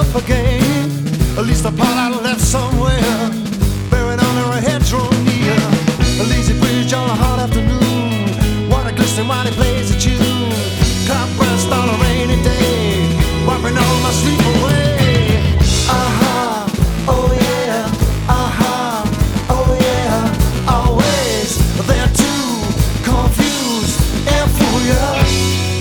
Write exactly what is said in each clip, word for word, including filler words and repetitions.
again. At least the part I left somewhere, buried under a hedgerow near a lazy bridge on a hot afternoon. Water glistening while he plays a tune. Cloud burst on a rainy day, wiping all my sleep away. Aha, oh yeah, aha, oh yeah, always they're too confused and furious.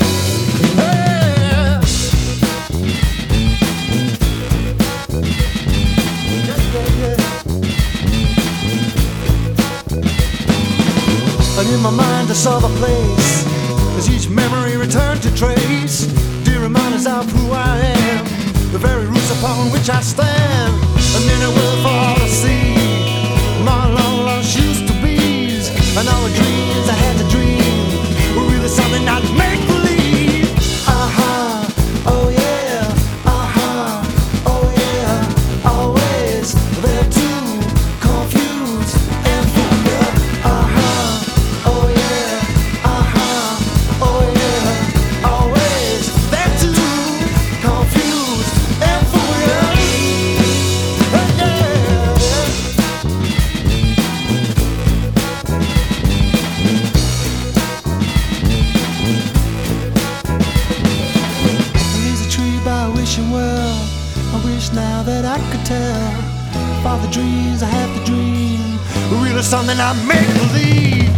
And in my mind I saw the place, as each memory returned to trace dear reminders of who I am, the very roots upon which I stand. And then it will for all to see my long lost used to be's, and all the dreams I had to dream were really something I'd make believe. Aha, oh yeah, aha, oh yeah, always they're too confused and furious. Aha, oh yeah, aha, oh yeah, always they're too confused and furious. Yeah, yeah. There's a tree by wishing well. I wish now that I could tell all the dreams I have to dream were really something I make believe.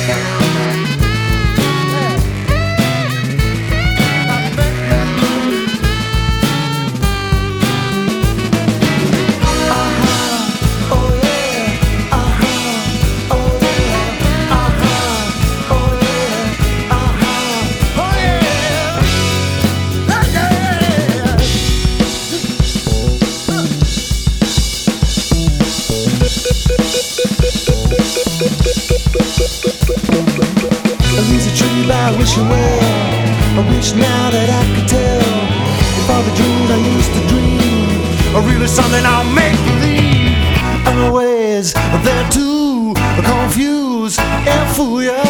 There's a tree by wishing well. I wish now that I could tell if all the dreams I used to dream are really something I'll make believe. And always they're too confused and furious.